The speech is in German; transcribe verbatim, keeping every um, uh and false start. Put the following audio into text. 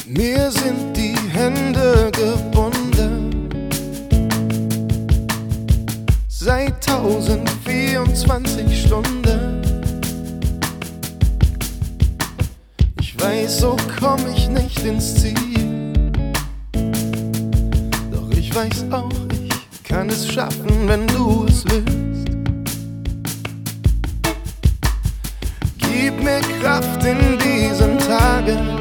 Mir sind die Hände gebunden seit tausendvierundzwanzig Stunden. Ich weiß, so komm ich nicht ins Ziel, doch ich weiß auch, ich kann es schaffen, wenn du es willst. Gib mir Kraft in diesen Tagen,